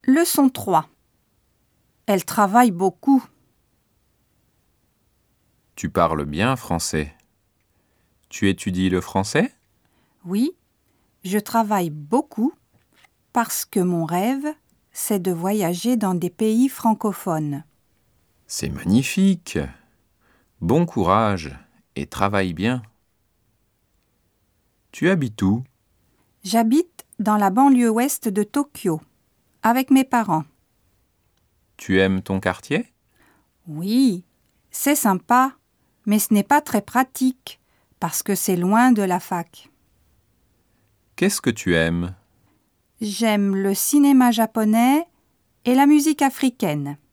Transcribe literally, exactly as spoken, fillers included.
Leçon trois. Elle travaille beaucoup. Tu parles bien français. Tu étudies le français ? Oui, je travaille beaucoup parce que mon rêve, c'est de voyager dans des pays francophones. C'est magnifique. Bon courage et travaille bien. Tu habites où ? J'habite dans la banlieue ouest de Tokyo, avec mes parents. Tu aimes ton quartier ? Oui, c'est sympa, mais ce n'est pas très pratique parce que c'est loin de la fac. Qu'est-ce que tu aimes ? J'aime le cinéma japonais et la musique africaine.